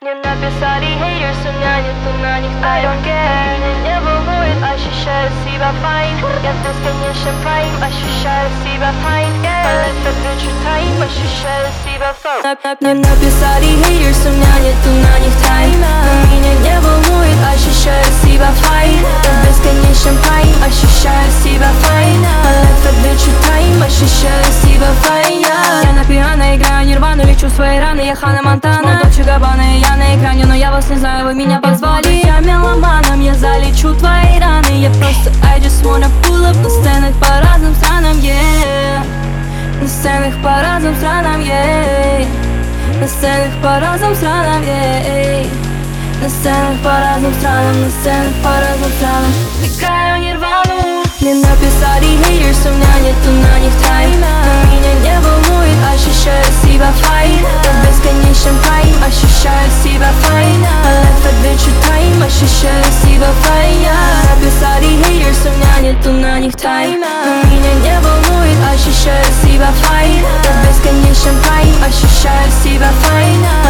Мне написали haters, у меня нету на них I don't care. Меня не волнует, ощущаю себя fine. Я в бесконечном prime, ощущаю себя fine. Полет adventure time, ощущаю себя fine. Мне написали haters, у меня нету на них time. Но меня не волнует, ощущаю себя fine. Я в бесконечном prime, ощущаю себя fine. Полет adventure time, ощущаю себя fine. Я на пиано играю нирвану, лечу свои раны, я Ханна Монтана. Дольче Габбана, я на экране, но я вас не знаю, вы меня позвали. Я меломаном, я залечу твои раны. Я просто I just wanna pull up на сценах по разным странам, yeah. На сценах по разным странам, yeah. На сценах по разным странам, yeah. На сценах по разным странам, на сценах по разным странам. Играю нирвану. Мне написали haters, у меня нету на них time. Но меня не волнует, ощущаю себя fine. Я в бесконечном prime, ощущаю себя fine. Life adventure time, ощущаю себя fine. Написали haters, у меня нету на них time. Но меня не волнует, ощущаю себя fine. Я в бесконечном prime, ощущаю себя fine.